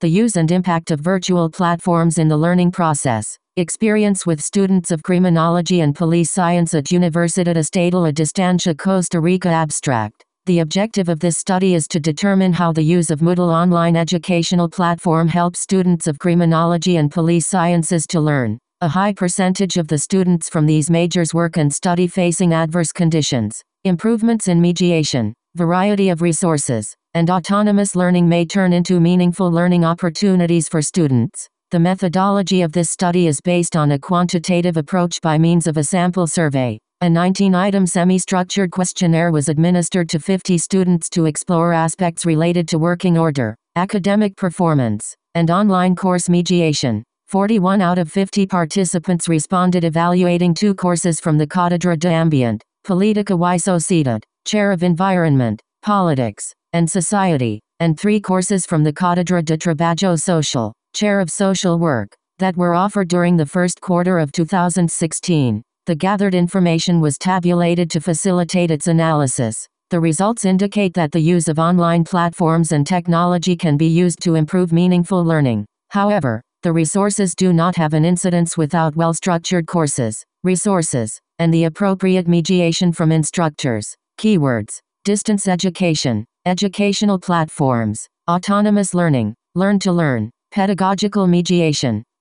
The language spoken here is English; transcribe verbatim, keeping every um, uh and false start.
The use and impact of virtual platforms in the learning process. Experience with students of criminology and police science at Universidad Estatal a Distancia Costa Rica. Abstract. The objective of this study is to determine how the use of Moodle online educational platform helps students of criminology and police sciences to learn. A high percentage of the students from these majors work and study facing adverse conditions. Improvements in mediation, variety of resources, and autonomous learning may turn into meaningful learning opportunities for students. The methodology of this study is based on a quantitative approach by means of a sample survey. A nineteen-item semi-structured questionnaire was administered to fifty students to explore aspects related to working order, academic performance, and online course mediation. forty-one out of fifty participants responded evaluating two courses from the Cátedra de Ambient, Política y Sociedad, Chair of Environment, Politics, and Society, and three courses from the Cátedra de Trabajo Social, Chair of Social Work, that were offered during the first quarter of two thousand sixteen. The gathered information was tabulated to facilitate its analysis. The results indicate that the use of online platforms and technology can be used to improve meaningful learning. However, the resources do not have an incidence without well-structured courses, resources, and the appropriate mediation from instructors. Keywords: distance education, educational platforms, autonomous learning, learn to learn, pedagogical mediation,